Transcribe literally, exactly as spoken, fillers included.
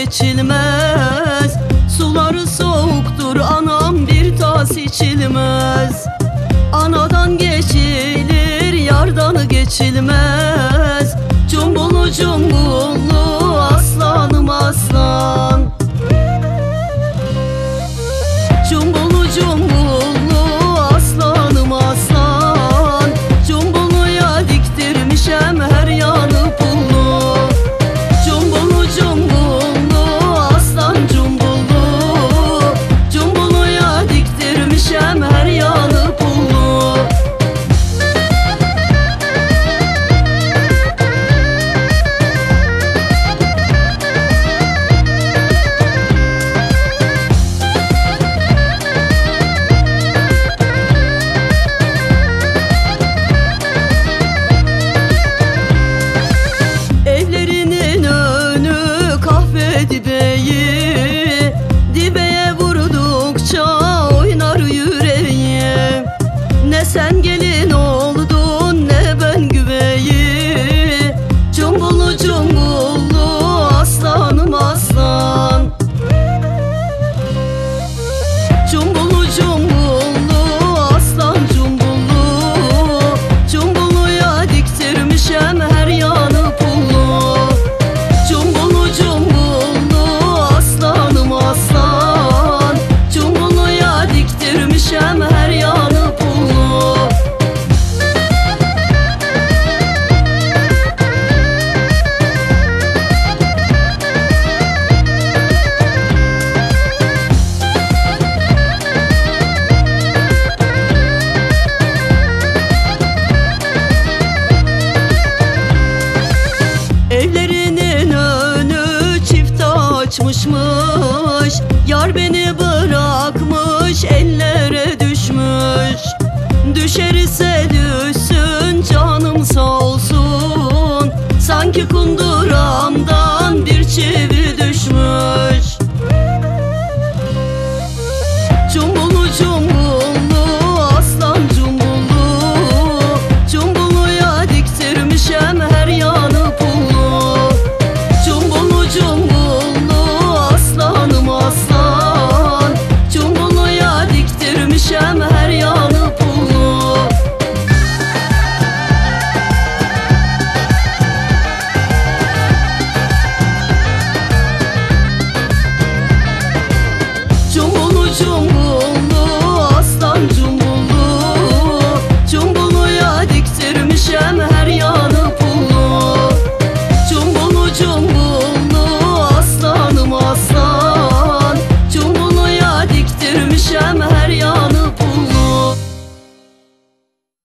geçilmez. Suları soğuktur anam, bir tas içilmez. Anadan geçilir, yardanı geçilmez. Cumbullu cumbullu aslanım aslan. Cumbullu cumbullu aslanım aslan. Cumbulluya diktirmişem her yanı pullu. Cumbullu cumbullu aslan cumbullu. Cumbulluya diktirmişem her yanı pullu. Evlerinin önü kahve dibeği, dibeye vurdukça oynar yüreği. Ne sen gelin oldun ne ben güveyi. Cumbullu cumbullu aslanım aslan. Cumbullu cumbullu aslan cumbullu. Cumbulluya diktirmişem her yanı pullu. Cumbullu cumbullu aslanım aslan. Cumbulluya diktirmişem her yanı pullu. Evlerinin önü çift açmışmış. Yar beni bırakmış, ellere düşmüş. Düşer ise düşsün, canım sağ olsun. Sanki kunduramdan bir çivi düşmüş.